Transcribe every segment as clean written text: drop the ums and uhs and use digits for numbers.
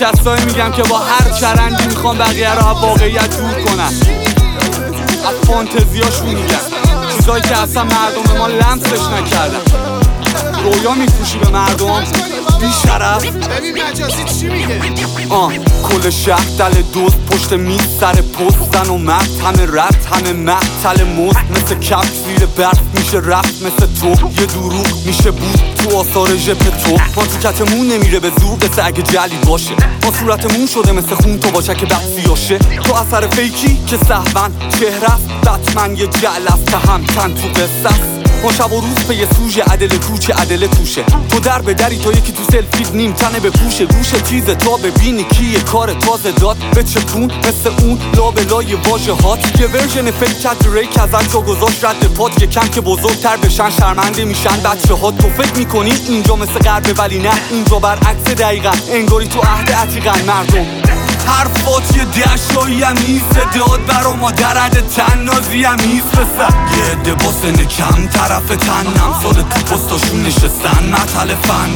کسایی میگم که با هر چرندی میخوان بقیه رو از واقعیت دور کنن، از فانتزیاشون میگن چیزایی که اصلا مردم ما لمسش نکردن. رویا میفروشی به مردم بی شرف. ببین مجازی چی میگه؟ کل شهر دل دوست پشت میز سر پست، زن و مرد همه رفت همه معطل مست، مثل کف زیر برف میشه رفت، مثل تو یه دروغ میشه بود تو آثار ژپ تو. ما تو کتمون نمیره به زور قصه اگه جلی باشه، ما صورتمون شده مثل خون تو باشه که بحثیاشه. تو اثر فیکی که سهون چهره است، بتمن یه جعل است که هم تن تو قصه است. ما شب و روز پی یه سوژه عدل کوچه عدل توشه، تو در به دری تو یکی تو سلفید نیم تنه به پوشه، گوش چیز تا ببینی کیه کار تازه داد به چپون مثل اون لابلای واژه هات. یه ورژن فیک کت ریک ازت جا گذاشت رد پات، یه کم که بزرگتر بشن شرمنده میشن بچه ها. تو فکر میکنی اینجا مثل غربه ولی نه، اینجا برعکس دقیقا، انگاری تو عهد عتیقن مردم. حرفات یه دشایی هم نیست، صدات برا ما درد تنازی هم نیست. پسر یه عده با سن کم طرف تنم سال تو پستاشون نشستن مطل فن.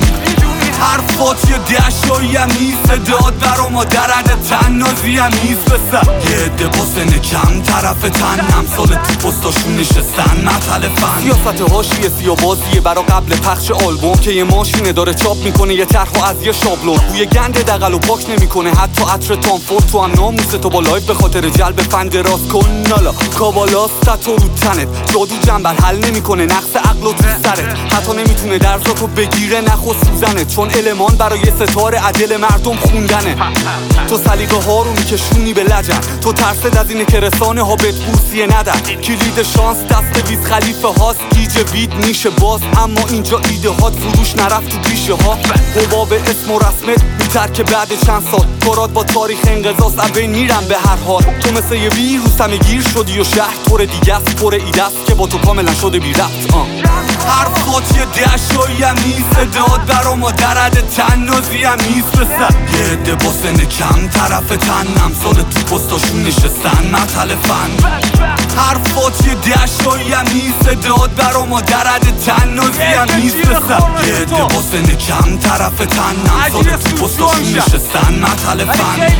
حرفات یه دشایی هم نیست، صدات برا ما درد تنازی هم نیست. پسر یه عده با سن کم طرف تنم سال تو پستاشون نشستن مطل فن. سیاست حاشیه سیابازیه برا قبل پخش آلبوم، که یه ماشینه داره چاپ میکنه یه طرحو از یه شابلون. بوی گند دقل و پاک نمیکنه حتی عطر تام فورد. تو هم ناموسه تو با لایف به خاطر جلب فند راست کن نالا کابالاست تو رو تنت. جادو جنبل حل نمیکنه نقص عقل و تو سرت، حتی نمیتونه درزاتو بگیره نخ و سوزنت، چون المان برای ستاره عدل مردم خوندنه. تو سلیقه ها رو میکشونی به لجن، تو ترسد از اینه که رسانه ها بهت بورسیه ندن. کلید شانس دست ویز خلیفه هاست، گیج وید میشه باز، اما اینجا ایده هات فروش نرفت تو بیشه ها. حباب اسم و رسمت میتر که بعد چند سال کارات با تاریخ انقضاست اول میرم به هر حال. تو مثل یه ویروس همه گیر شدی و شهر طور دیگه است، پر ایده است که با تو کاملا شده بی ربط. حرفات یه دشایی هم نیست، صدات برا ما درد تنازی هم نیست. پسر یه عده با سن کم طرف تنم سال تو پستاشون نشستن مطل فن. حرفات یه دشایی هم نیست، صدات برا ما درد تنازی هم نیست. پسر یه عده با سن کم طرف تنم سال تو پستاشون نشستن مطل فن.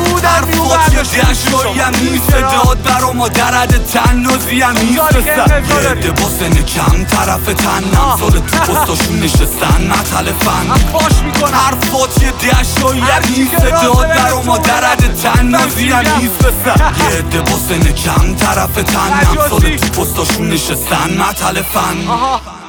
حرفات یه دشایی هم نیست، صدات برا ما درد تنازی هم نیست. پسر یه عده با سن کم طرف تنم سال تو پستاشون نشستن مطل فن. حرفات یه دشایی هم نیست، صدات برا ما درد تنازی هم نیست. پسر یه عده با سن کم طرف تنم سال تو پستاشون نشستن مطل فن.